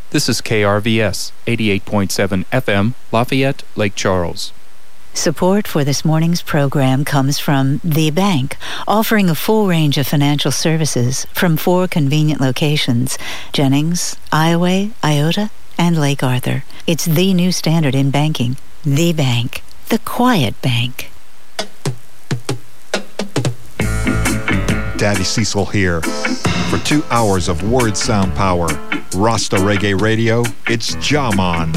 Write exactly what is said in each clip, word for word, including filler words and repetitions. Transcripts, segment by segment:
This is K R V S, eighty-eight point seven F M, Lafayette, Lake Charles. Support for this morning's program comes from The Bank, offering a full range of financial services from four convenient locations: Jennings, Ioway, Iota, and Lake Arthur. It's the new standard in banking. The Bank, the quiet bank. Daddy Cecil here. For two hours of word sound power, Rasta Reggae Radio, it's Jaman.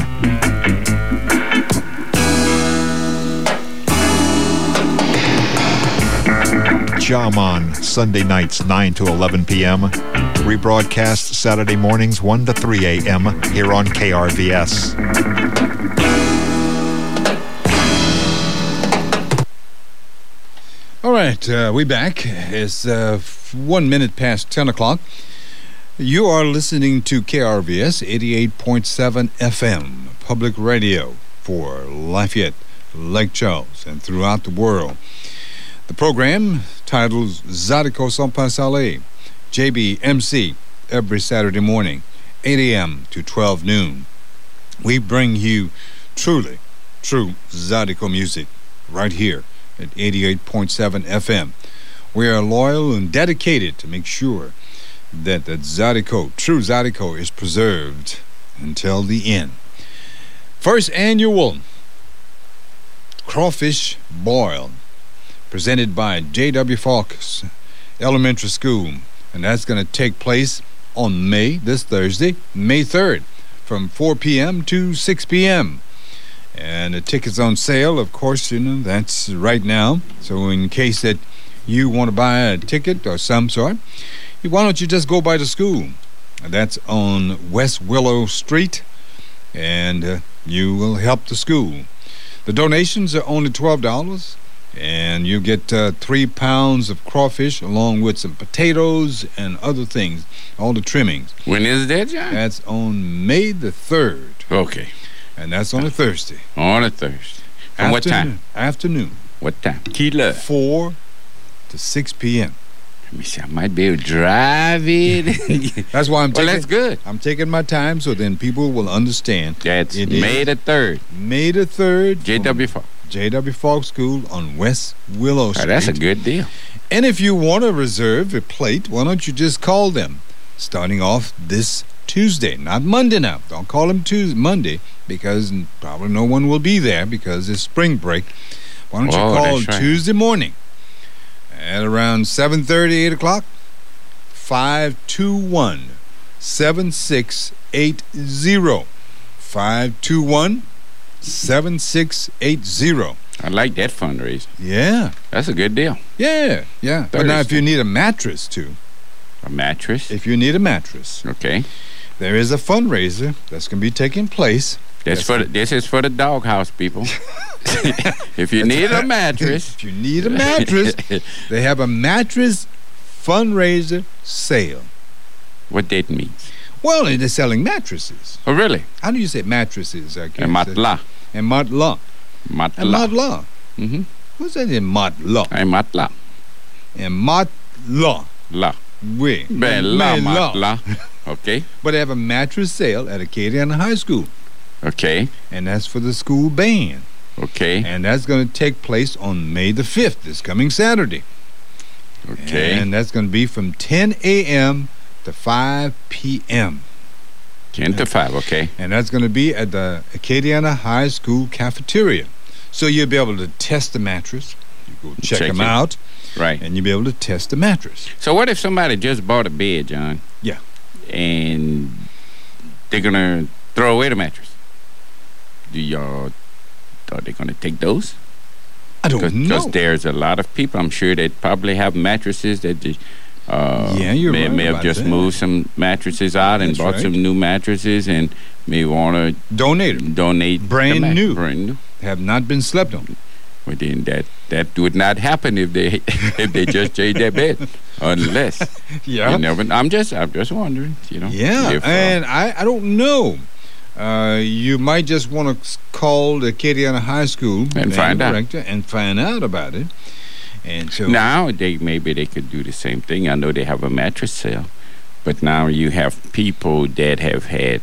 Jaman, Sunday nights nine to eleven p.m. Rebroadcast Saturday mornings one to three a.m. here on K R V S. All right, uh, we back. It's uh, one minute past ten o'clock. You are listening to K R V S eighty-eight point seven F M, public radio for Lafayette, Lake Charles, and throughout the world. The program titled Zydeco Sans Pasale, J B M C, every Saturday morning, eight a.m. to twelve noon. We bring you truly, true Zydeco music right here at eighty-eight point seven F M. We are loyal and dedicated to make sure that the Zydeco, true Zydeco, is preserved until the end. First annual Crawfish Boil, presented by J W Fawkes Elementary School, and that's going to take place on May, this Thursday, May third, from four p.m. to six p.m. And the tickets on sale, of course, you know, that's right now. So in case that you want to buy a ticket or some sort, why don't you just go by the school? That's on West Willow Street, and uh, you will help the school. The donations are only twelve dollars, and you get uh, three pounds of crawfish along with some potatoes and other things, all the trimmings. When is that, John? That's on May the third. Okay. And that's on a Thursday. On a Thursday. From what time? Afternoon. What time? Kilo. four to six p.m. Let me see. I might be able to drive it. That's why I'm taking... Well, that's good. I'm taking my time so then people will understand. That's May the third. May the third. J W Fawkes. J W Fawkes School on West Willow Street. Oh, that's a good deal. And if you want to reserve a plate, why don't you just call them starting off this Tuesday, not Monday now. Don't call them Tuesday, Monday, because probably no one will be there because it's spring break. Why don't you oh, call right. Tuesday morning at around seven thirty, eight o'clock, five two one, seven six eight zero. five two one, seven six eight zero. I like that fundraiser. Yeah. That's a good deal. Yeah, yeah. Thursday. But now if you need a mattress, too. A mattress? If you need a mattress. Okay. There is a fundraiser that's going to be taking place. That's for the, this is for the doghouse people. If you need a mattress. If you need a mattress, they have a mattress fundraiser sale. What that means? Well, they're selling mattresses. Oh, really? How do you say mattresses? I And matla. And matla. Matla. And matla. Mm-hmm. What's that in matla? And matla. And matla. La. Oui. Bella matla. Okay. But they have a mattress sale at Acadiana High School. Okay. And that's for the school band. Okay. And that's going to take place on May the fifth, this coming Saturday. Okay. And that's going to be from ten a.m. to five p.m. ten to five, okay. And that's going to be at the Acadiana High School cafeteria. So you'll be able to test the mattress. You go check, Check them it. out. Right. And you'll be able to test the mattress. So what if somebody just bought a bed, John? Yeah. And they're going to throw away the mattress? Do y'all, are they going to take those? I don't Cause, know. Because there's a lot of people, I'm sure, that probably have mattresses that they, uh, Yeah, you're may, right may have about just that. moved some mattresses out and That's bought right. some new mattresses and may want to Donate them. donate the Brand mat- new. Brand new. Have not been slept on. Well, then that that would not happen if they if they just changed their bed, unless Yeah. you never. I'm just I'm just wondering, you know. Yeah, if, uh, and I, I don't know. Uh, you might just want to call the Acadiana High School And find out. director and find out about it. And so now they maybe they could do the same thing. I know they have a mattress sale, but now you have people that have had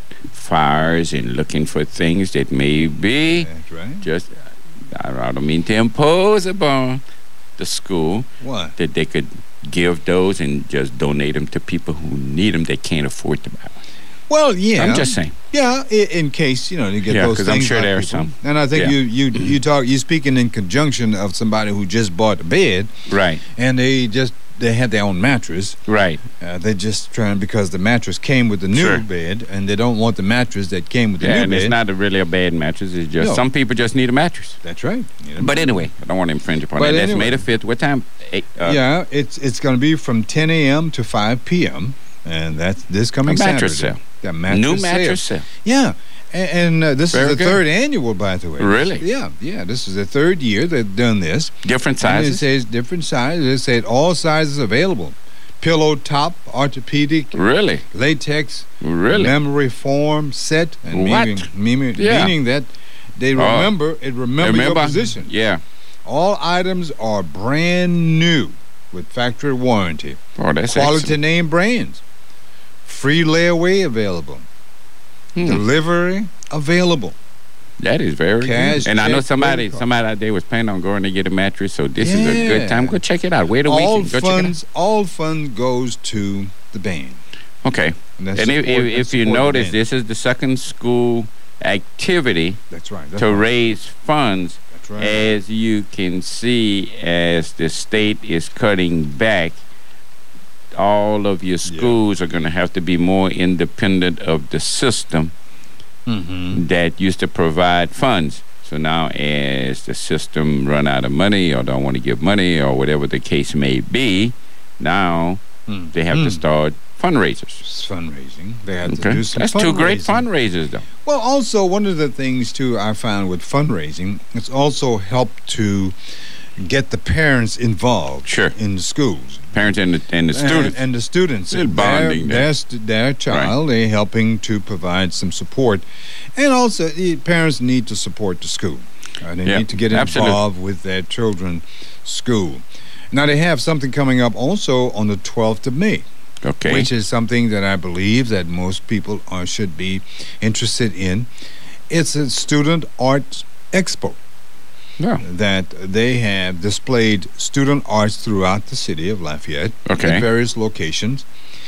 fires and looking for things that may be That's right. just, I don't mean to impose upon the school What? that they could give those and just donate them to people who need them that can't afford to buy them. Well, yeah. I'm just saying. Yeah, in, in case, you know, you get Yeah, those 'cause things. I'm sure like there are people. some. And I think Yeah. you you you talk you speaking in conjunction of somebody who just bought a bed Right, and they just they had their own mattress. right. Uh, they're just trying because the mattress came with the new Sure. bed and they don't want the mattress that came with the Yeah, new and bed. it's not a really a bad mattress. It's just No. some people just need a mattress. That's right. You know? But anyway, I don't want to infringe upon But that. That's anyway. May the fifth. What time? Eight, uh, yeah, it's it's going to be from ten a.m. to five p.m. and that's this coming A mattress Saturday. sale. Yeah, mattress New sale. mattress sale. Yeah, and, and uh, this Very is the good. third annual, by the way. Really? Yeah, yeah. This is the third year they've done this. Different And it sizes. says different sizes. It said all sizes available. Pillow top, orthopedic, Really? latex, Really? memory foam set, and What? meaning, meaning, Yeah. meaning that they Oh. remember it remember, your position. Yeah. All items are brand new with factory warranty. Oh, that's Quality excellent. name brands. Free layaway available. Hmm. Delivery available. That is very Cash, good. And I know check, somebody credit card. somebody out there was planning on going to get a mattress, so this is a Yeah. good time. Go check it out. Wait a All week. Go check it out. funds, all funds goes to the band. Okay. And, that's And if, support- if, that's if you support the notice, band. this is the second school activity That's right. That's to right. raise funds. That's right. As you can see, as the state is cutting back, all of your schools are going to have to be more independent of the system Mm-hmm. that used to provide funds. So now, as the system run out of money or don't want to give money or whatever the case may be, now they have to start fundraisers. It's fundraising. They have to Okay, do some that's two great fundraising. fundraisers, though. Well, also, one of the things, too, I found with fundraising, it's also helped to get the parents involved Sure. in the schools. Parents and the, and the students. And, and the students. Little Their, bonding there. their, st- their child, they're helping to provide some support. And also, the parents need to support the school. Uh, they Yeah, need to get absolutely. involved with their children's school. Now, they have something coming up also on the twelfth of May. Okay. Which is something that I believe that most people are, should be interested in. It's a student art expo Yeah. that they have displayed student arts throughout the city of Lafayette Okay. at various locations.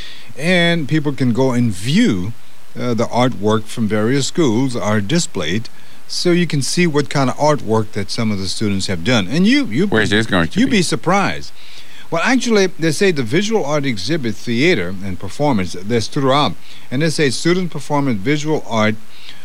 And people can go and view uh, the artwork from various schools are displayed so you can see what kind of artwork that some of the students have done. And you, you, Where's this going to you'd be? be surprised. Well, actually, they say the visual art exhibit, theater, and performance, that's throughout. And they say student performance visual art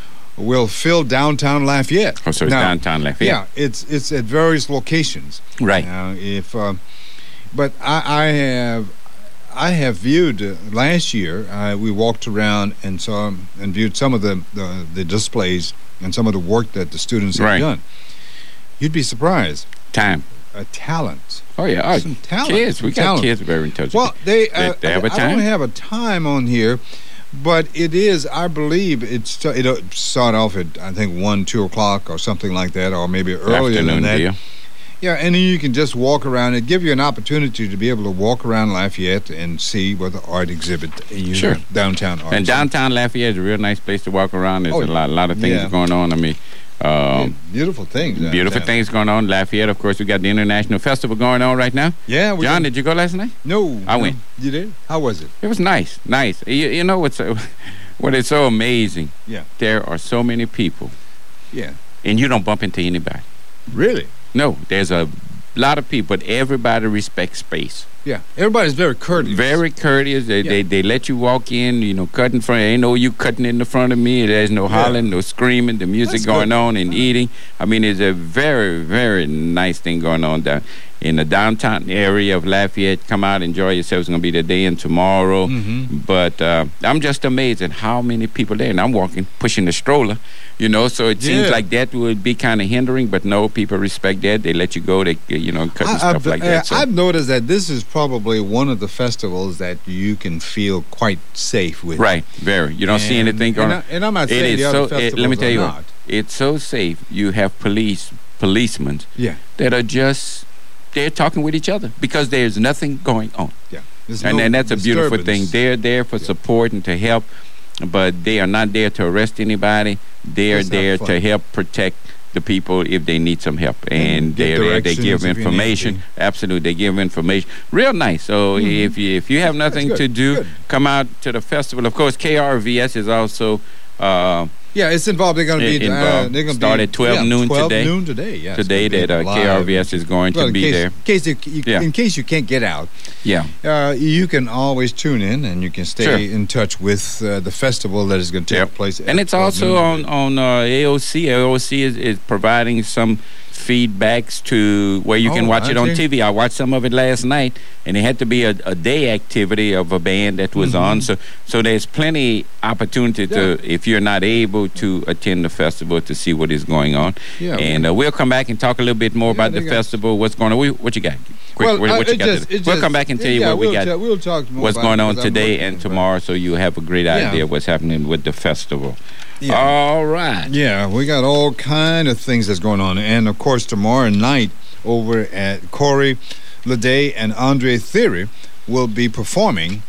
will fill downtown Lafayette. Oh, so it's Now, downtown Lafayette. Yeah, it's it's at various locations. Right. Now, if, uh, but I, I have I have viewed uh, last year. Uh, we walked around and saw and viewed some of the, the the displays and some of the work that the students have Right. done. You'd be surprised. Time. A talent. Oh, yeah. Oh, Some talent. kids. We Some got talent. kids very intelligent. Well, they, uh, they have a I time? don't have a time on here, but it is. I believe it's. It'll start off at I think one, two o'clock or something like that, or maybe earlier Afternoon than that. deal. Yeah, and then you can just walk around. It give you an opportunity to be able to walk around Lafayette and see what the art exhibit, you Sure. know, downtown art. And downtown Lafayette is a real nice place to walk around. There's Oh, a lot, lot of things yeah. going on. I mean, Yeah, um, beautiful things. beautiful downtown. things going on. Lafayette, of course, we got the International Festival going on right now. Yeah, we John, did. did you go last night? No, I no. went. You did? How was it? It was nice, nice. You, you know what's so, what is so amazing? Yeah. There are so many people, Yeah. and you don't bump into anybody. Really? No, there's a lot of people, but everybody respects space. Yeah. Everybody's very courteous. Very courteous. They, Yeah. they they let you walk in, you know, cut in front. Ain't no you cutting in the front of me. There's no hollering, no screaming. The music That's going good. on and eating. I mean, it's a very, very nice thing going on down in the downtown area of Lafayette. Come out, enjoy yourselves. It's going to be today and tomorrow. Mhm. But uh, I'm just amazed at how many people there. And I'm walking, pushing the stroller, you know, so it seems Yeah. like that would be kind of hindering. But no, people respect that. They let you go. They, you know, cut and I, stuff I've, like uh, that. So. I've noticed that this is probably one of the festivals that you can feel quite safe with. Right, very. You don't see And- anything going and on. I- and I'm not It saying is the other so. It, festivals let me tell are you not. what. It's so safe. You have police, policemen Yeah. that are just they're talking with each other because there's nothing going on, Yeah. There's and no and that's a beautiful thing. disturbance. They're there for Yeah. support and to help. but they are not there to arrest anybody. They are Just have there fun. to help protect the people if they need some help, and give they they, they directions give if you need information. to. Absolutely, they give information. Real nice. So if you if you have nothing good. to do, Good. come out to the festival. Of course, K R V S is also. Uh, Yeah, it's involved. They're going to be It uh, involved. they're going to Start be at twelve yeah, noon twelve today. noon today. Yeah, it's today gonna be that uh, live. K R V S is going Well, to in be case, there. In case, you, you, Yeah. in case you can't get out, Yeah. uh, you can always tune in and you can stay Sure. in touch with uh, the festival that is going to take Yep. place. And at it's twelve also noon on today. on uh, A O C. A O C is, is providing some feedbacks to where you can Oh, watch it I on see. T V. I watched some of it last night, and it had to be a, a day activity of a band that was on. So so there's plenty opportunity to, Yeah. if you're not able to attend the festival, to see what is going on. Yeah, and uh, we'll come back and talk a little bit more Yeah, about they the got- festival. What's going on? What, what you got? Quick, Well, what, uh, what you it got just- today? it We'll just- come back and tell you yeah, what we we'll got. ta- we'll talk more What's about going it on because I'm today working and on it. tomorrow, so you have a great Yeah. idea what's happening with the festival. Yeah. All right. Yeah, we got all kind of things that's going on, and of course tomorrow night over at Corey Leday and Andre Theory will be performing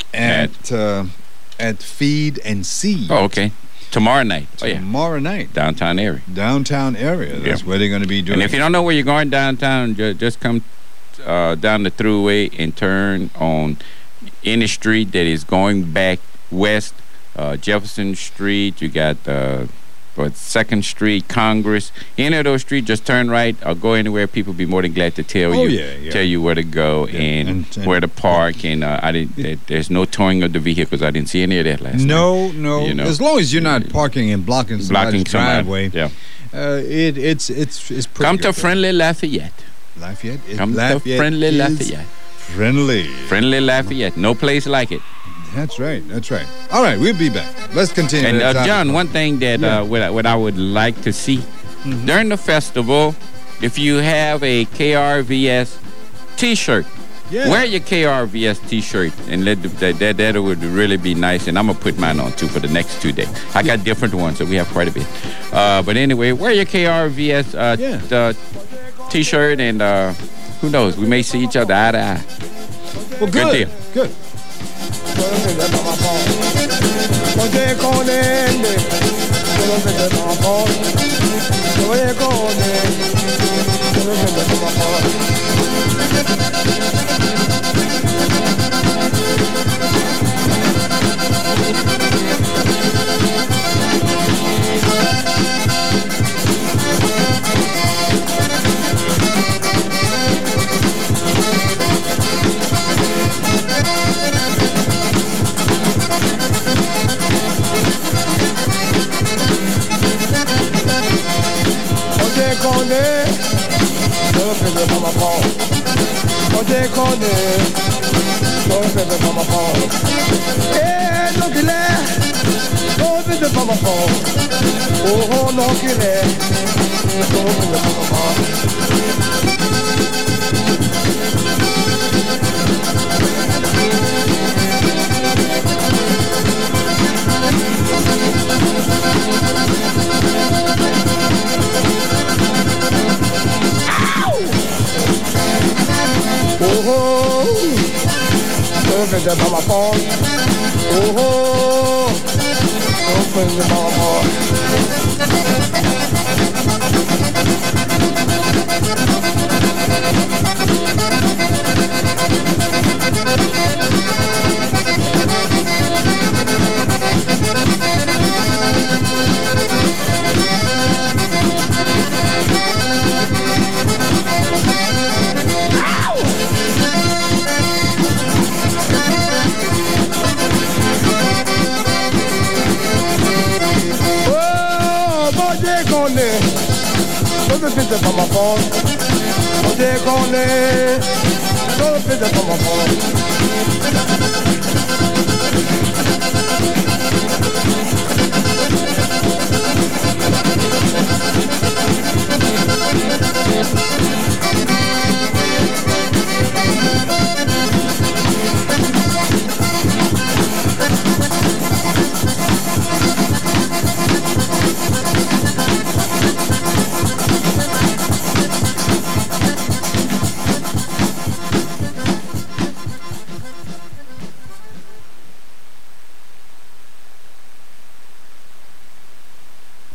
at uh, at Feed and Seed Oh, okay. Tomorrow night. Oh, yeah. tomorrow night, Downtown area. downtown area. That's Yeah. where they're going to be doing. And if you don't know where you're going downtown, ju- just come uh, down the thruway and turn on any street that is going back west. Uh, Jefferson Street, you got uh, what, Second Street, Congress. Any of those streets, just turn right or go anywhere. People be more than glad to tell Oh, you, yeah, yeah. tell you where to go Yeah, and, and- and- where to park. And uh, I didn't. There, there's no towing of the vehicles. I didn't see any of that last night. no, no, You know. as long as you're not parking and blocking somebody's Blocking somebody. driveway, Yeah. uh, it, it's it's it's pretty Come good to there. Friendly Lafayette. Lafayette. It- Come Lafayette to Friendly is Lafayette. Friendly. Friendly Lafayette. No place like it. That's right. That's right. All right, we'll be back. Let's continue. And that uh, topic. John, one thing that Yeah. uh, what, I, what I would like to see during the festival, if you have a K R V S T-shirt, Yeah. wear your K R V S T-shirt, and let the, that, that that would really be nice. And I'm gonna put mine on too for the next two days. I got different ones, so we have quite a bit. Uh, but anyway, wear your K R V S uh, Yeah. t- uh, T-shirt, and uh, who knows, we may see each other eye to eye. Well, Good good. deal. Good.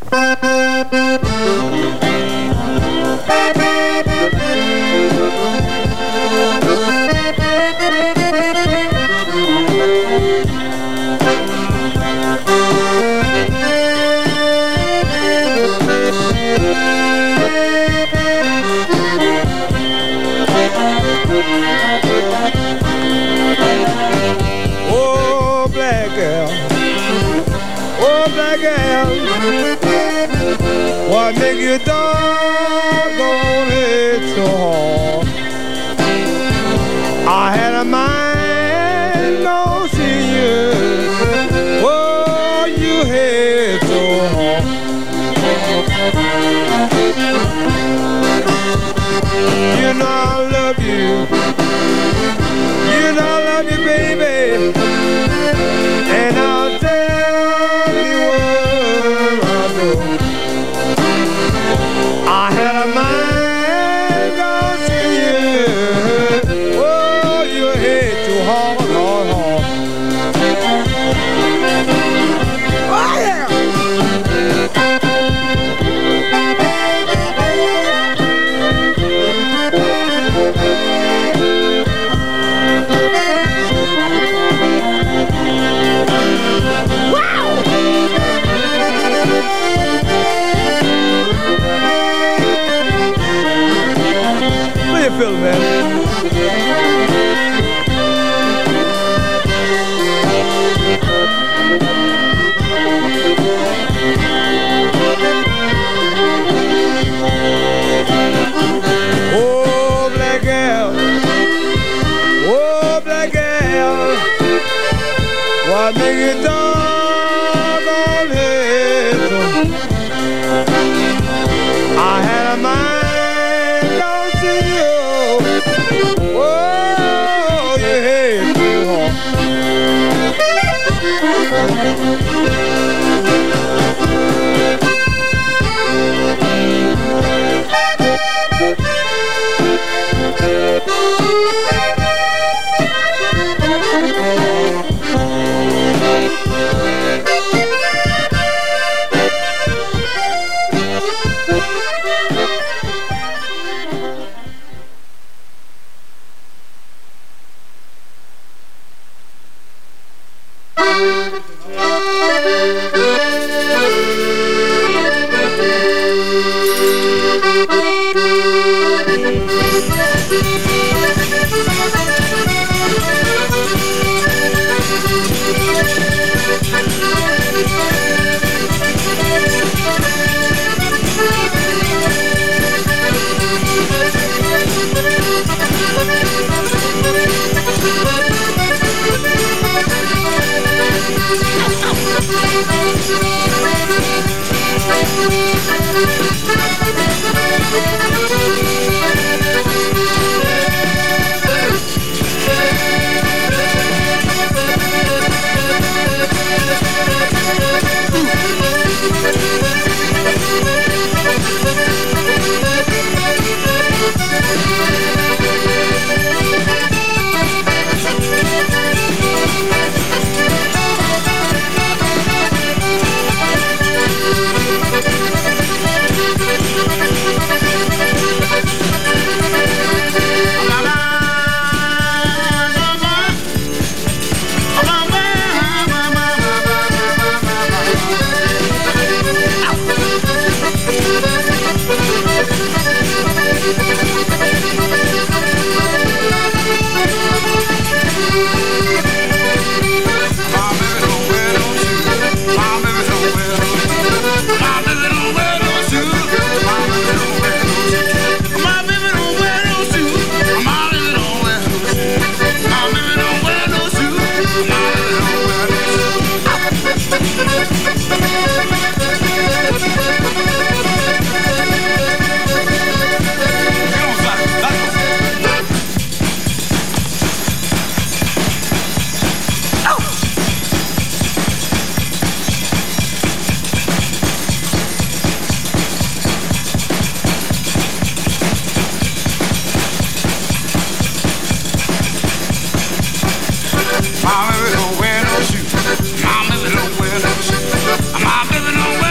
What make you doggone it so hard? I had a mind on seeing you. Oh, you hit so hard. You know I love you. You know I love you, baby. And I'll tell you what I do. I had a mind on seeing you. Oh, you hit too hard, hard, hard. Oh, yeah. How you feeling, man? Oh, black gal. Oh, black gal. What make you doggone it? I had a mind on seeing you. Oh, you hate too hard. My baby don't wear no shoes. My baby don't wear no shoes. My baby don't wear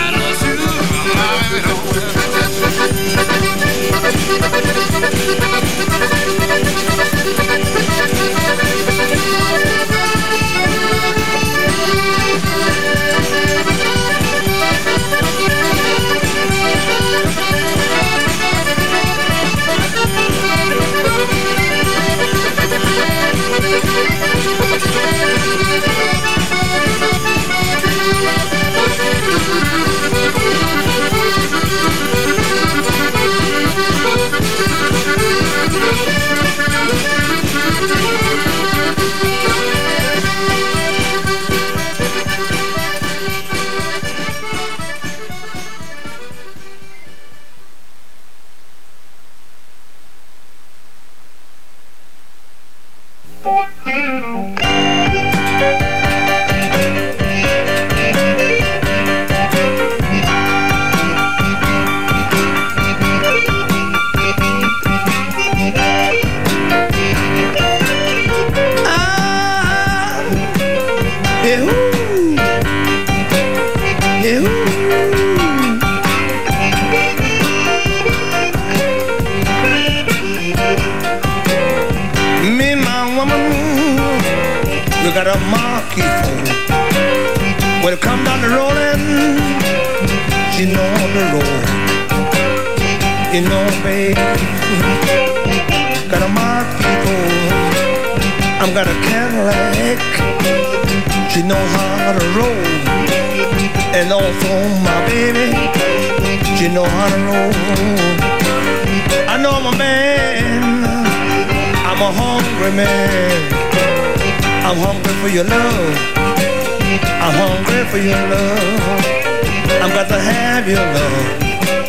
We got a marquee phone. When it come down to rolling, she know the road. You know, babe, got a marquee phone. I'm got a Cadillac. She knows how to roll. And also my baby, she know how to roll. I know I'm a man, I'm a hungry man. I'm hungry for your love. I'm hungry for your love. I'm got to have your love.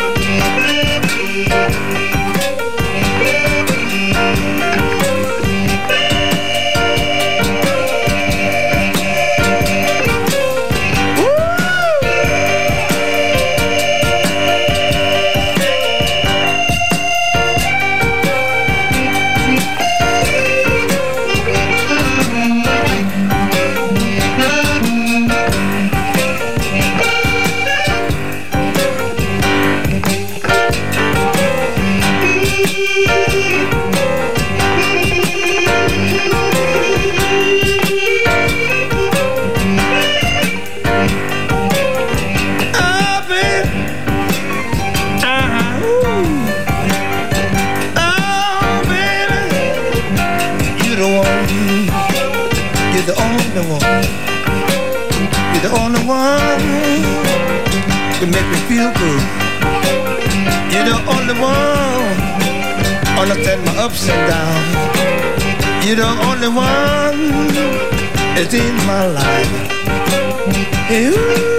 You're the only one to make me feel good. You're the only one understand my ups and downs. You're the only one that's in my life. You.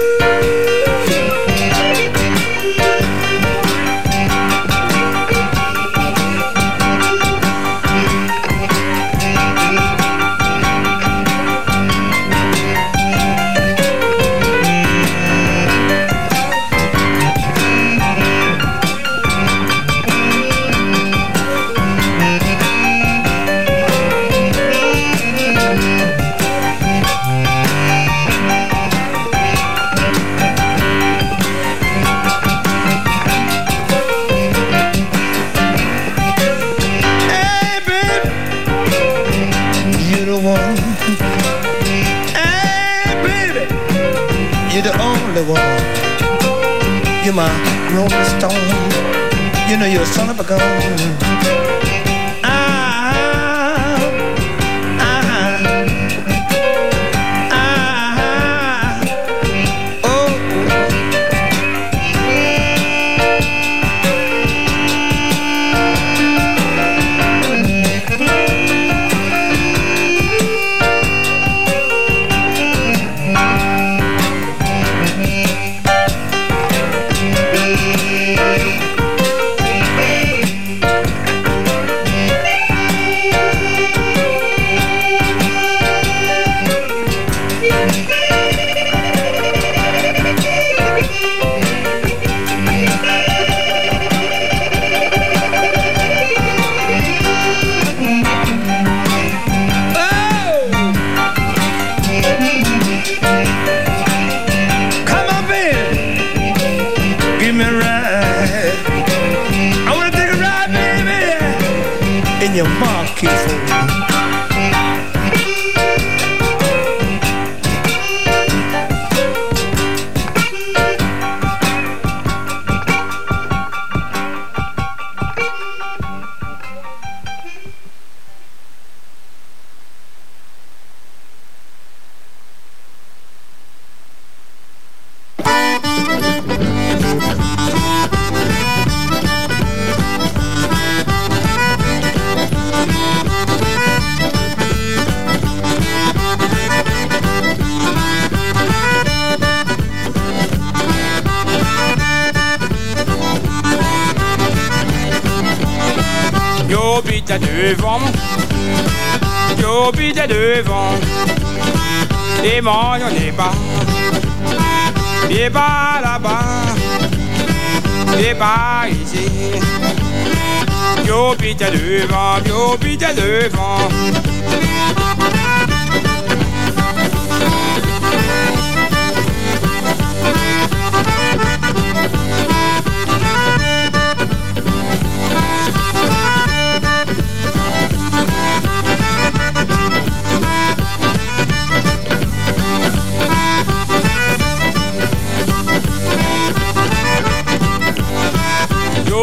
You're my rolling stone. You know you're a son of a gun. Your marquee phone. J'habite à devant, j'habite à devant, et moi y'en ai pas, et pas là-bas, et pas ici. J'habite à devant, j'habite à devant.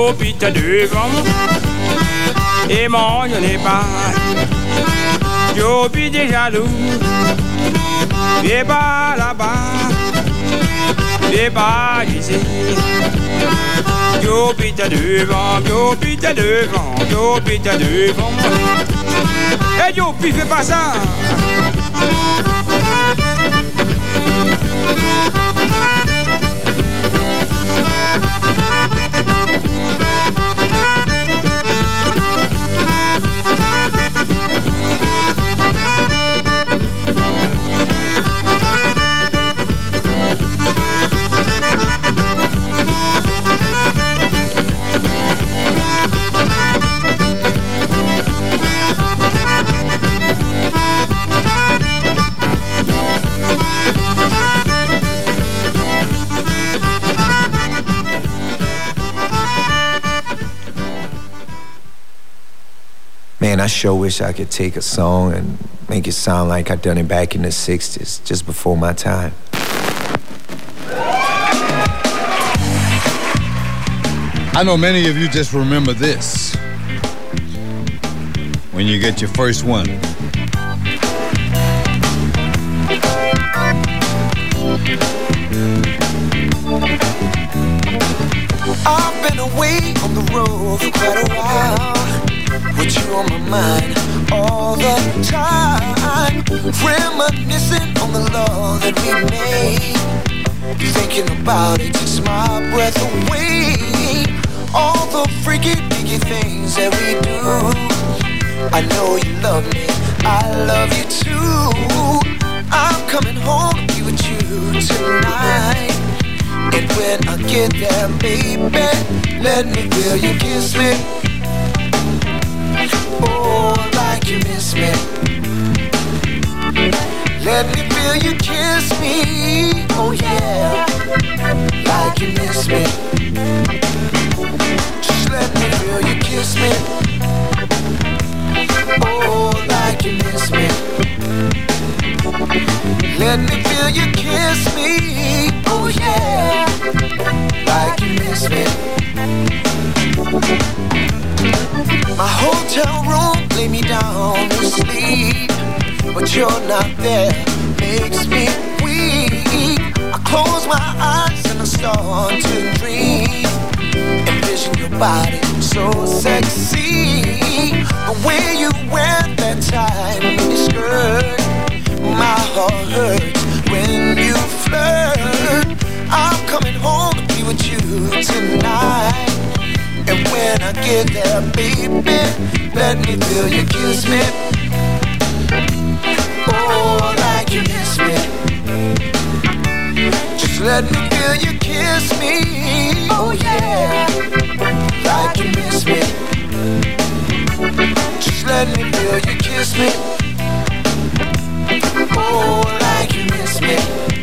j'habite devant et moi je n'ai pas. J'habite des jaloux, viens pas là-bas, viens pas ici. J'habite devant, j'habite devant, j'habite devant. Et j'habite, fais pas ça. Man, I sure wish I could take a song and make it sound like I done it back in the sixties, just before my time. I know many of you just remember this when you get your first one. I've been away on the road for quite a while, with you on my mind all the time, reminiscing on the love that we made, thinking about it takes my breath away, all the freaky deaky things that we do. I know you love me, I love you too. I'm coming home to be with you tonight, and when I get there, baby, let me feel you kiss me. Oh, like you miss me. Let me feel you kiss me. Oh yeah, like you miss me. Just let me feel you kiss me. Oh, like you miss me. Let me feel you kiss me. Oh yeah, like you miss me. My hotel room lay me down to sleep, but you're not there, makes me weak. I close my eyes and I start to dream, envision your body so sexy. The way you wear that tight mini skirt, my heart hurts when you flirt. I'm coming home to be with you tonight, and when I get there, baby, let me feel you kiss me. Oh, like you miss me. Just let me feel you kiss me. Oh yeah, like you miss me. Just let me feel you kiss me. Oh, like you miss me.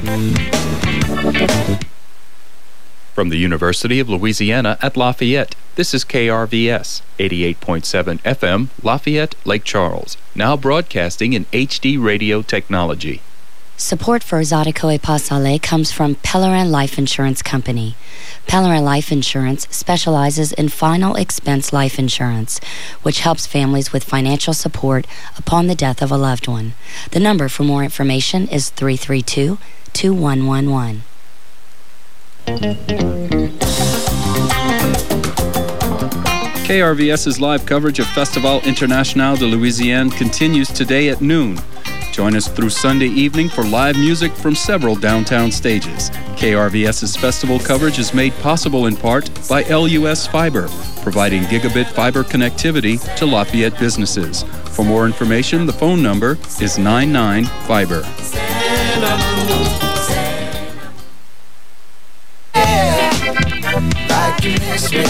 From the University of Louisiana at Lafayette, this is K R V S, eighty-eight point seven F M, Lafayette, Lake Charles, now broadcasting in H D radio technology. Support for Zydeco et Pas Salé comes from Pellerin Life Insurance Company. Pellerin Life Insurance specializes in final expense life insurance, which helps families with financial support upon the death of a loved one. The number for more information is three three two, two one one one. KRVS's live coverage of Festival International de Louisiane continues today at noon. Join us through Sunday evening for live music from several downtown stages. KRVS's festival coverage is made possible in part by L U S Fiber, providing gigabit fiber connectivity to Lafayette businesses. For more information, the phone number is nine nine Fiber. Like you miss me.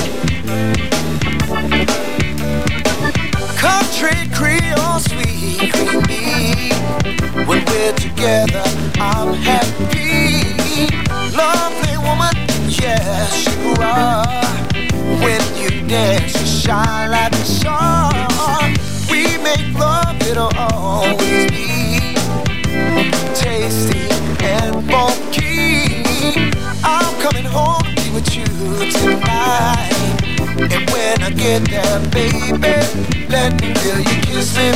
Country Creole, sweet creamy. When we're together, I'm happy. Lovely woman, yes you are. When you dance, you shine like the sun. We make love, it'll always be tasty and funky. I'm coming home to be with you tonight, and when I get there, baby, let me feel you kiss me.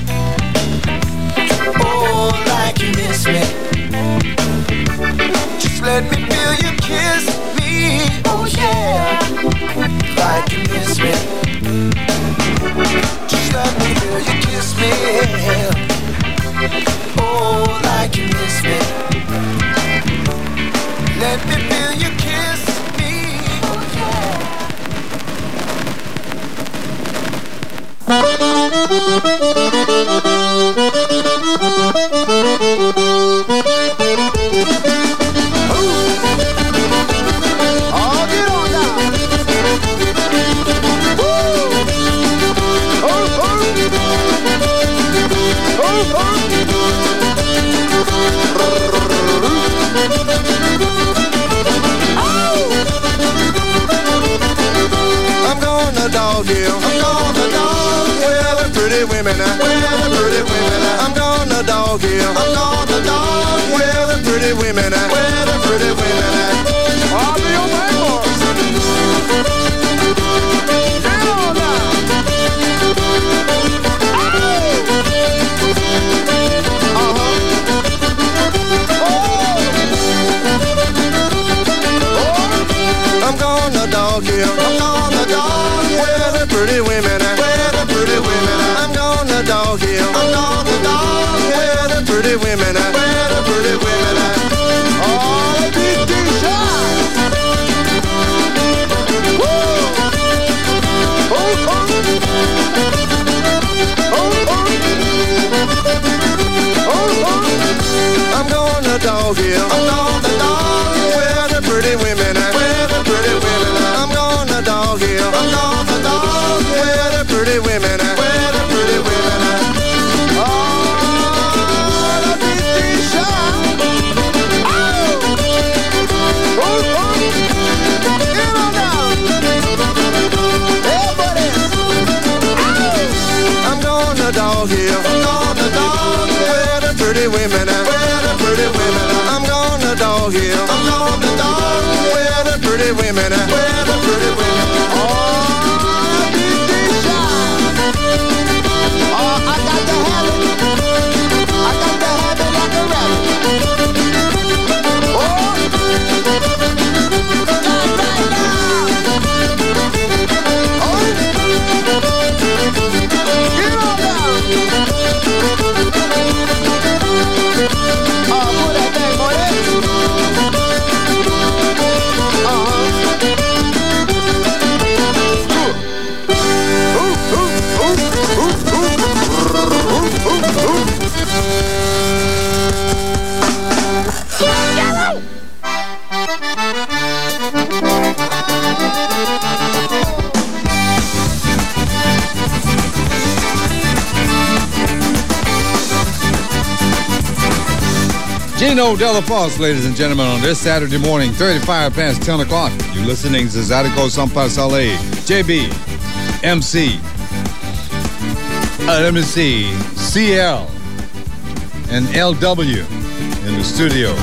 Oh, like you miss me. Just let me feel you kiss me. Oh yeah, like you miss me. Just let me feel you kiss me. Oh, like you miss me. Let me feel you kiss me. Oh yeah. I'm gonna dog you. I'm gonna dog you. Where the pretty women at? Where the pretty women at? I'm gonna dog you. I'm gonna dog you. Where the pretty women at? Where the pretty women at? I'll be your man, boys. Get on now. I'm gonna dog you. I'm gonna dog you. Where the pretty women at? Where the pretty women at? I'm gonna dog you. I'm gonna dog you. Where the pretty women at? Where the pretty women at? Oh, big D-Shot. Woo! Oh, oh. Oh, oh. Oh, oh. I'm gonna dog you. I'm gonna dog you. Where the pretty women at? Where the pretty women at? I'm gonna dog you. I'm gonna dog you. Where the pretty women at? Where the pretty women at? Oh, the big D-Shot. Oh, oh, oh. Get on down. Hey, buddies. Oh. I'm gonna dog you. I'm gonna dog you. Where the pretty women at? Where the pretty women at? I'm gonna dog you. I'm gonna dog you. Where the pretty women at? Where the pretty women at? Oh, big D-Shot. Oh, I got to have it. I got to have it like a rabbit. Oh, not right now. Oh, get on down. Oh, put that thing, boy. Gino Della Fosse, ladies and gentlemen, on this Saturday morning, thirty-five past ten o'clock. You're listening to Zydeco Sampasale, J B, M C, uh, let me see, C L, and L W in the studio.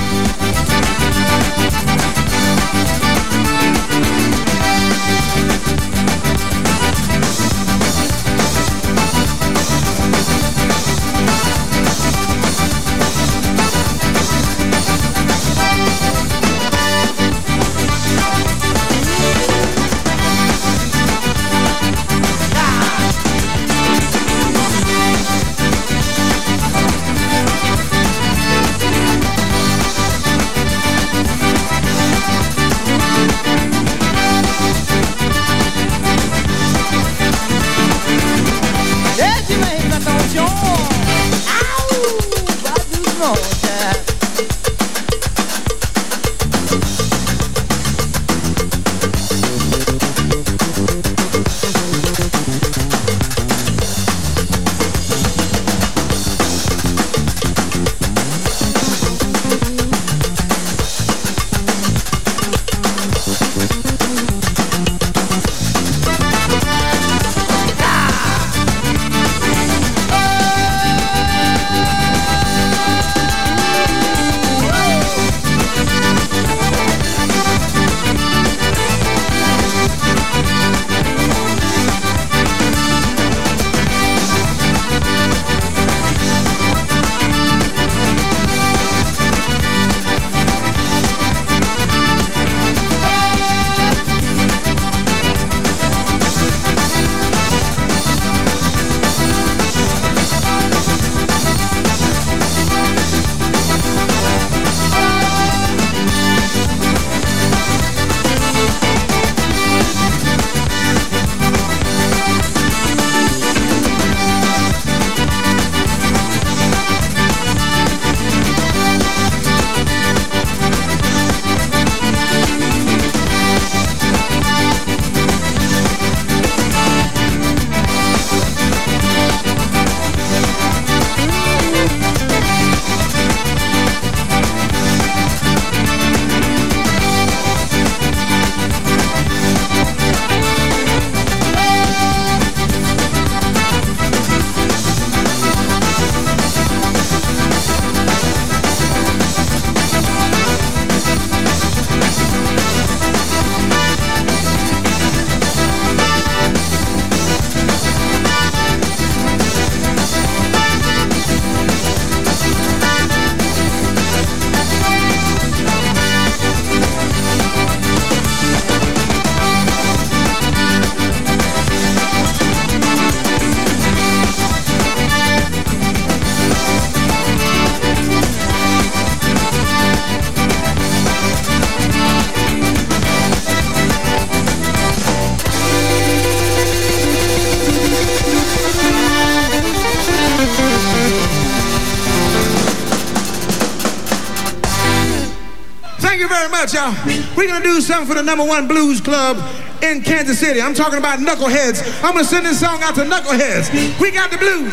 now, we're going to do something for the number one blues club in Kansas City. I'm talking about Knuckleheads. I'm going to send this song out to Knuckleheads. We got the blues.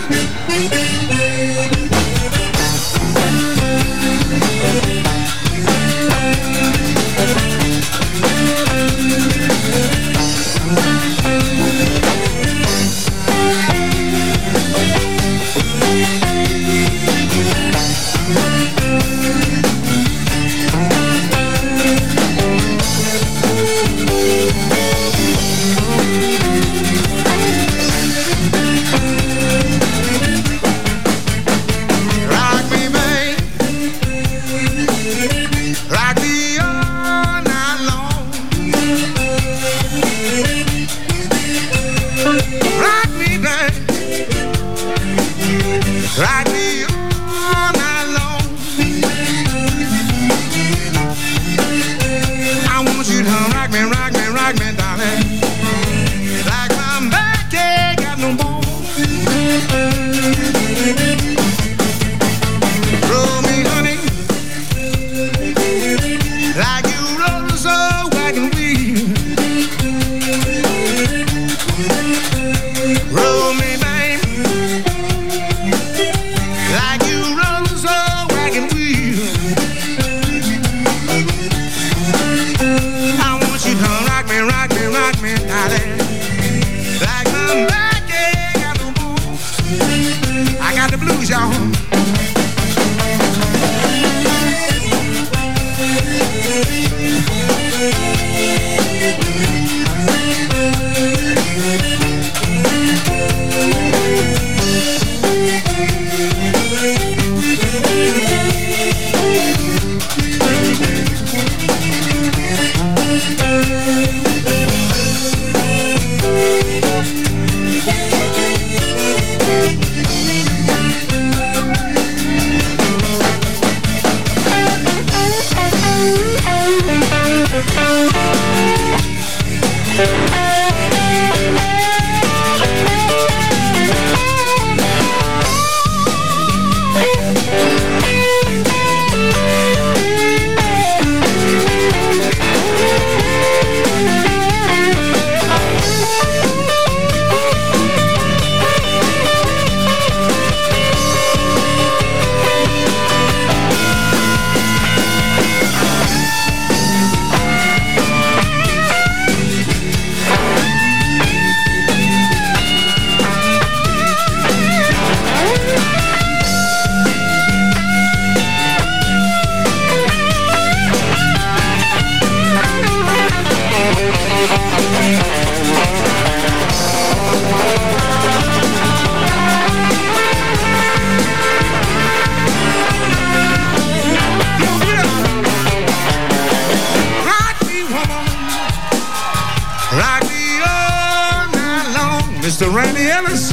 Mister Randy Ellis.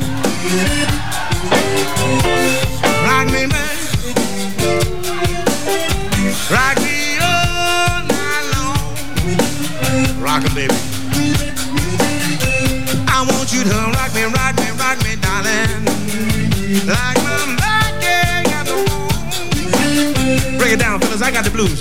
Rock me, man. Rock me all night long. Rockin', baby. I want you to rock me, rock me, rock me, darling. Like my back, yeah, got the blues. Break it down, fellas. I got the blues.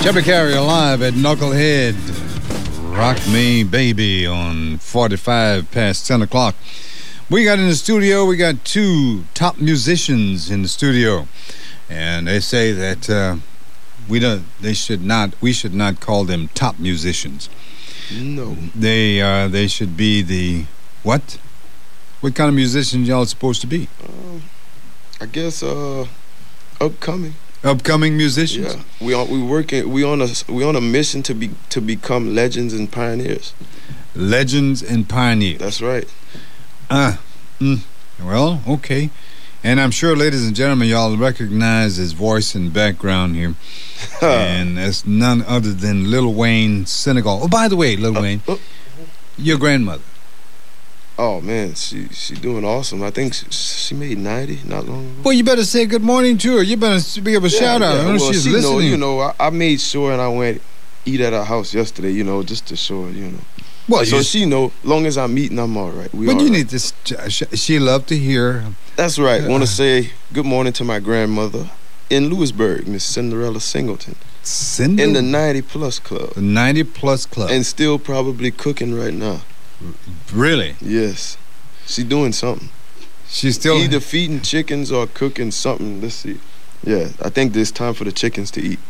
Chubby Carrier live at Knucklehead. Rock Me Baby on forty-five past ten o'clock. We got in the studio, we got two top musicians in the studio. And they say that uh, we don't, they should not, we should not call them top musicians. No. They, uh, they should be the, what? What kind of musicians y'all supposed to be? Uh, I guess uh, upcoming. Upcoming musicians. Yeah, we on we working we on a we on a mission to be to become legends and pioneers. Legends and pioneers. That's right. Ah, uh, mm, well, okay, and I'm sure, ladies and gentlemen, y'all recognize his voice in the background here, and that's none other than Lil Wayne Senegal. Oh, by the way, Lil uh, Wayne, uh, your grandmother. Oh man, she she doing awesome. I think she, she made ninety not long ago. Well, you better say good morning to her. You better give a yeah, shout out. Yeah. I know well, she's she listening. Know, you know, I, I made sure and I went eat at her house yesterday. You know, just to show her. You know. Well, so she know. Long as I'm eating, I'm all right. We but all you right. need to. She love to hear. That's right. Uh, Want to say good morning to my grandmother in Lewisburg, Miss Cinderella Singleton. Cinderella? In the ninety plus club. The ninety plus club. And still probably cooking right now. Really? Yes. She doing something. She's still either feeding chickens or cooking something. Let's see. Yeah, I think it's time for the chickens to eat.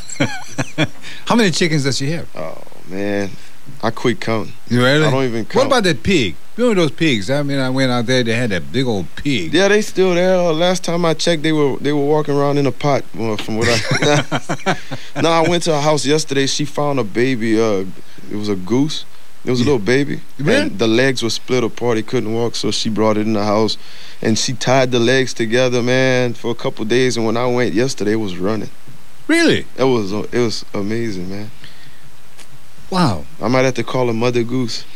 How many chickens does she have? Oh man, I quit counting. You really? I don't even count. What about that pig? Remember those pigs? I mean, I went out there. They had that big old pig. Yeah, they still there. Uh, last time I checked, they were they were walking around in a pot. Well, from what I. No, I went to her house yesterday. She found a baby. Uh, it was a goose. It was a little baby. Really? And the legs were split apart. He couldn't walk, so she brought it in the house. And she tied the legs together, man, for a couple of days. And when I went yesterday, it was running. Really? It was it was amazing, man. Wow. I might have to call her Mother Goose.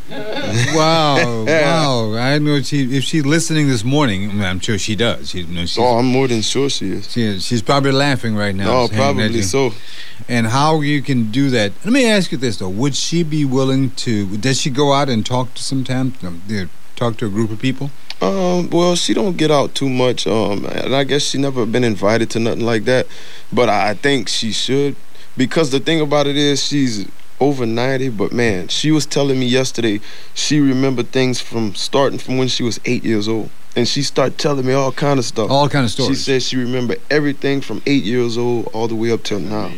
Wow, wow. I know she if she's listening this morning, I mean, I'm sure she does. She, you know, she's, oh, I'm more than sure she is. She, she's probably laughing right now. Oh, probably so. And how you can do that. Let me ask you this, though. Would she be willing to, does she go out and talk to sometimes, um, talk to a group of people? Um, well, she don't get out too much, um, and I guess she never been invited to nothing like that. But I think she should, because the thing about it is she's over ninety, but man, she was telling me yesterday she remembered things from starting from when she was eight years old. And she started telling me all kind of stuff. All kind of stories. She said she remembered everything from eight years old all the way up till now.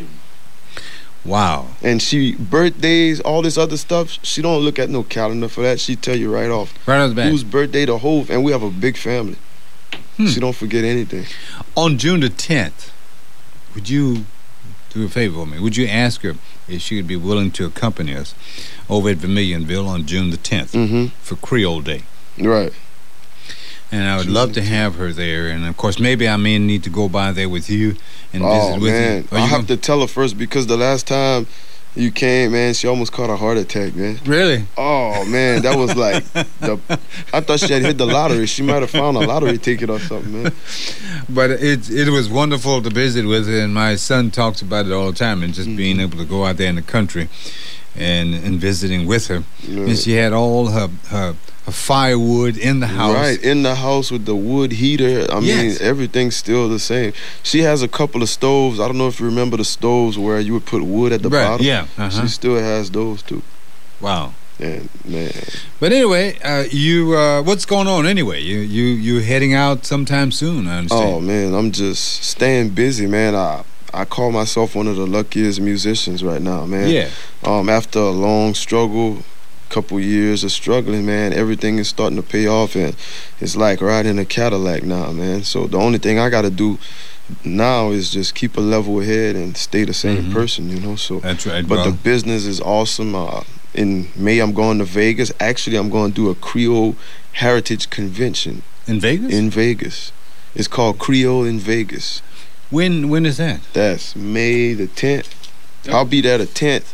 Wow. And she, birthdays, all this other stuff, she don't look at no calendar for that. She tell you right off. Right off the bat. Whose birthday, the whole, and we have a big family. Hmm. She don't forget anything. On June the tenth, would you do a favor for me? Would you ask her if she would be willing to accompany us over at Vermilionville on June the tenth mm-hmm. for Creole Day? Right. And I would June love to have her there. And, of course, maybe I may need to go by there with you and oh, visit with man. you. I have to tell her first because the last time you came, man, she almost caught a heart attack, man. Really? Oh, man, that was like, the, I thought she had hit the lottery. She might have found a lottery ticket or something, man. But it it was wonderful to visit with her, and my son talks about it all the time, and just mm-hmm. being able to go out there in the country and, and visiting with her. Yeah. And she had all her, her, her firewood in the house. Right, in the house with the wood heater. I yes. mean, everything's still the same. She has a couple of stoves. I don't know if you remember the stoves where you would put wood at the right. bottom. Yeah. Uh-huh. She still has those, too. Wow. And man. But anyway, uh, you uh, what's going on anyway? You you you heading out sometime soon, I understand. Oh man, I'm just staying busy, man. I I call myself one of the luckiest musicians right now, man. Yeah. Um, after a long struggle, couple years of struggling, man, everything is starting to pay off, and it's like riding a Cadillac now, man. So the only thing I got to do now is just keep a level head and stay the same mm-hmm. person, you know. So that's right. But well. the business is awesome. Uh, in May, I'm going to Vegas. Actually, I'm going to do a Creole Heritage Convention in Vegas. In Vegas, it's called Creole in Vegas. When when is that? That's May the tenth. Yep. I'll be there the tenth.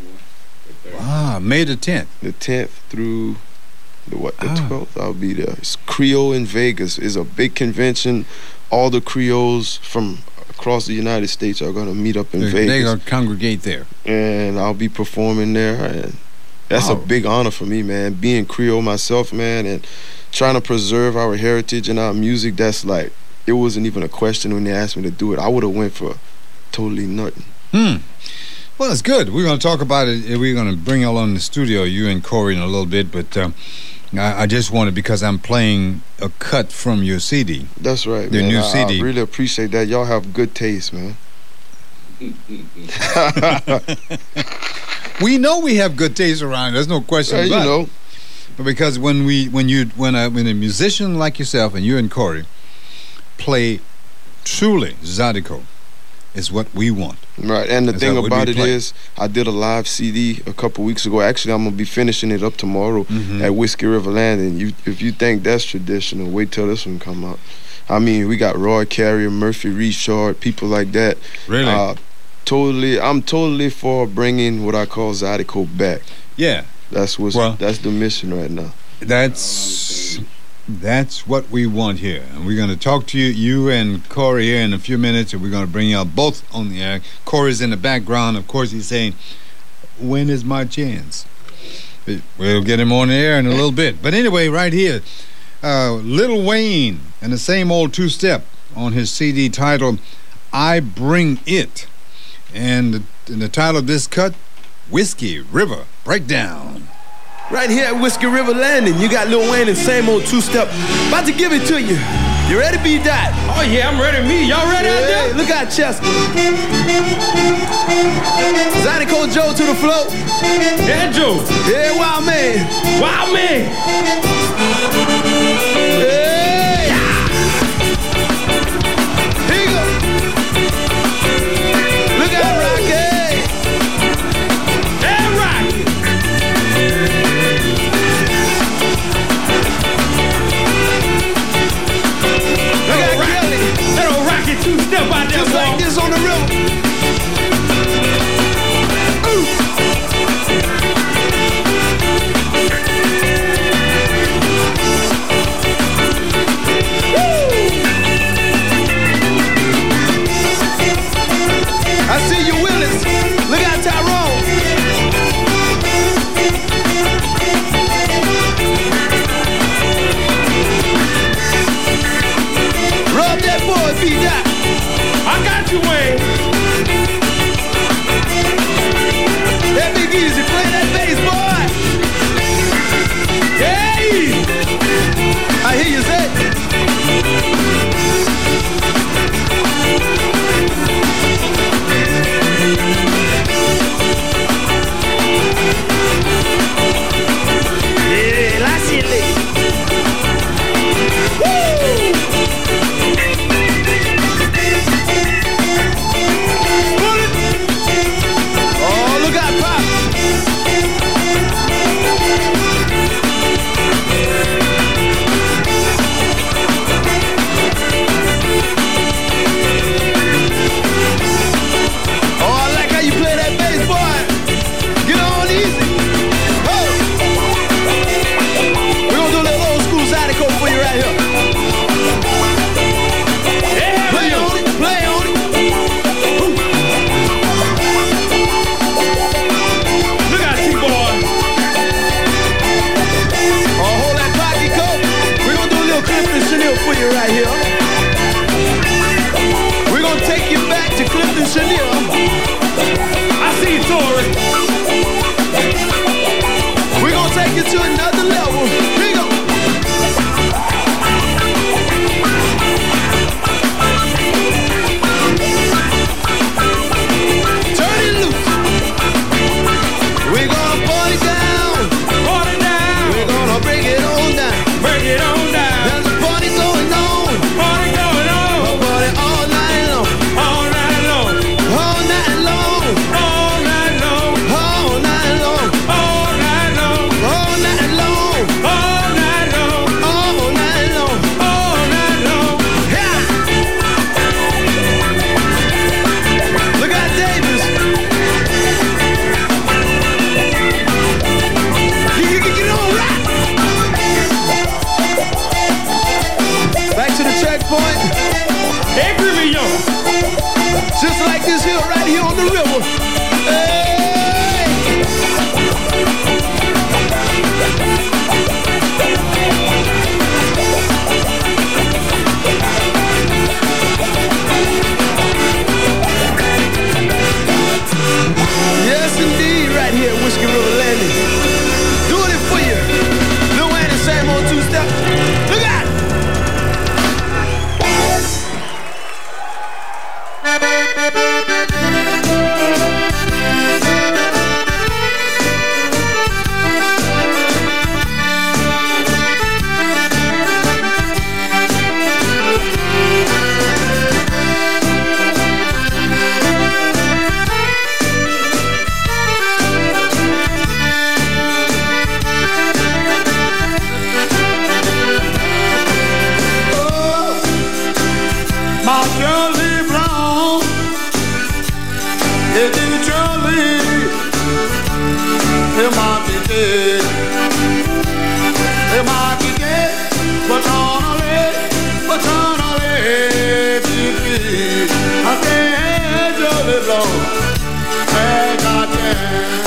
Ah, May the tenth. The tenth through the what? The ah. twelfth. I'll be there. It's Creole in Vegas. It's a big convention. All the Creoles from across the United States are going to meet up in they're, Vegas. They're going to congregate there. And I'll be performing there. And that's wow. a big honor for me, man. Being Creole myself, man, and trying to preserve our heritage and our music. That's like, it wasn't even a question when they asked me to do it. I would have went for totally nothing. Hmm. Well, it's good. We're going to talk about it. We're going to bring you all in the studio, you and Corey, in a little bit. But uh, I, I just wanted, because I'm playing a cut from your C D. That's right, the man. new I, C D. I really appreciate that. Y'all have good taste, man. We know we have good taste around. There's no question Yeah, you about know. it. But because when we, when you, when a, when a musician like yourself and you and Corey play truly Zydeco, is what we want. Right, and the Is thing that what about we it play? is, I did a live C D a couple weeks ago. Actually, I'm gonna be finishing it up tomorrow Mhm. at Whiskey River Landing. You, if you think that's traditional, wait till this one come out. I mean, we got Roy Carrier, Murphy Richard, people like that. Really? Uh, totally, I'm totally for bringing what I call Zydeco back. Yeah. That's what's Well- that's the mission right now. That's that's what we want here, and we're going to talk to you, you and Corey, here in a few minutes, and we're going to bring y'all both on the air. Corey's in the background, of course. He's saying, "When is my chance?" But we'll get him on the air in a little bit. But anyway, right here, uh, Lil Wayne and the same old two-step on his C D titled "I Bring It," and the, and the title of this cut, Whiskey River Breakdown. Right here at Whiskey River Landing, you got Lil Wayne and same old two-step. About to give it to you. You ready, B-Dot? Oh, yeah, I'm ready. Me, y'all ready out there? Hey, look out, Chester. Zydeco Joe to the floor. Yeah, Joe. Yeah, wild man. Wild man. Hey. Here you go. Look out, Rocky. Hey, Rocky. Look out, Kelly. That old Rocky two-step out there, Just boy. like this on the river. I see you, Willis. Look out, Tyrone. Rub that boy, B-Dot. I got you, Wayne. That Big Easy, play that bass, boy. Hey. I hear you say. Yeah, la silly. Woo! Oh, look out, Pop. Oh, I like how you play that bass, boy. Get on easy. Oh. We're gonna do a little old school Zydeco for you right here. Yeah, Play on it, play on it. look out, T-boy. Oh, hold that pocket coat. We're gonna do a little Clifton Chanel for you right here. We're gonna take you back to Clifton Chanel. I see you, Tori. We're gonna take you to another level. Here you go. Turn it loose. We're gonna party down. Party down. We're gonna break it on down. Break it on down. There's a party going on. Party going A on. party all night long. All night long. All night long. All night long. All night long. All night long. All night long. marquise, le marquise, but on a lay, but on a lay, deep, I say, jolly Lord, I got them.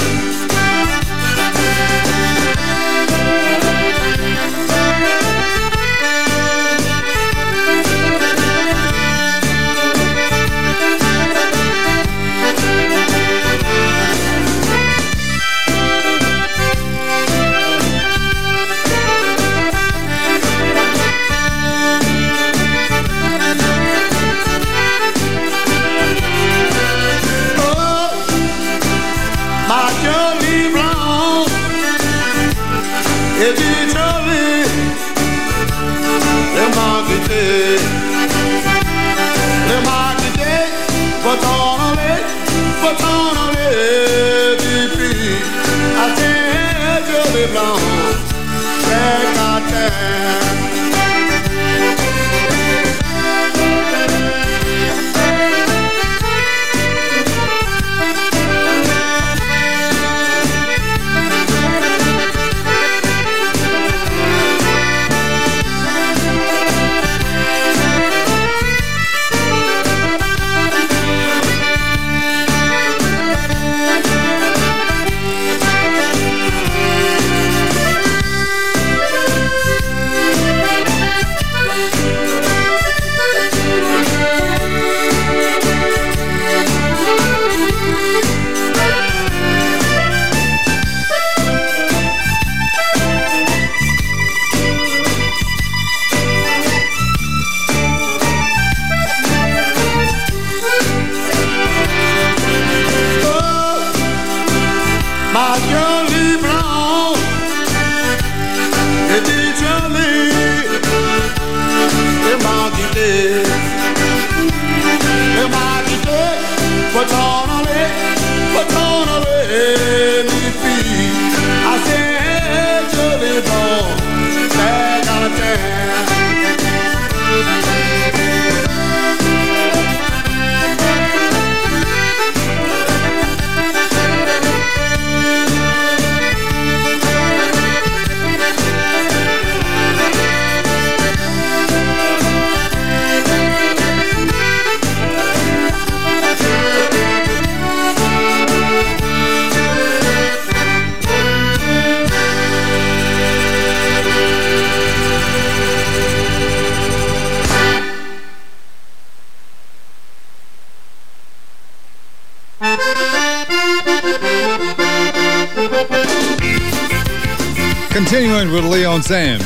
Continuing with Leon Sam.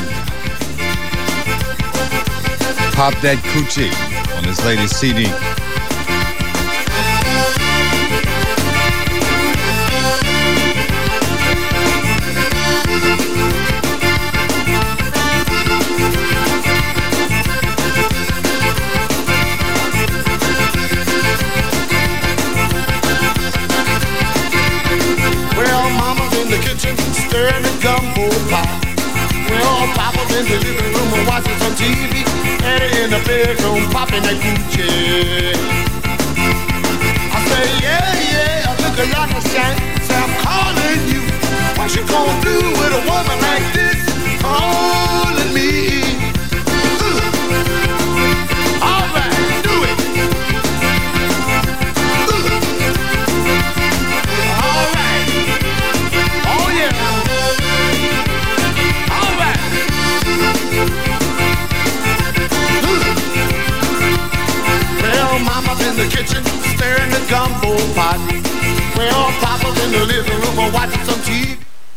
Pop That Coochie on his latest C D. Well, mama's in the kitchen stirring the gumbo pot. Well, papa's in the living room and watching some T V. Daddy in the bedroom popping that Gucci. I say, yeah, yeah, look at like a shine. Say, I'm calling you. What you gonna do with a woman like this? Calling me. Uh. All right, do it. Uh. All right. Oh, yeah. All right. Well, mama's in the kitchen stirring the gumbo pot. Well, papa's in the living room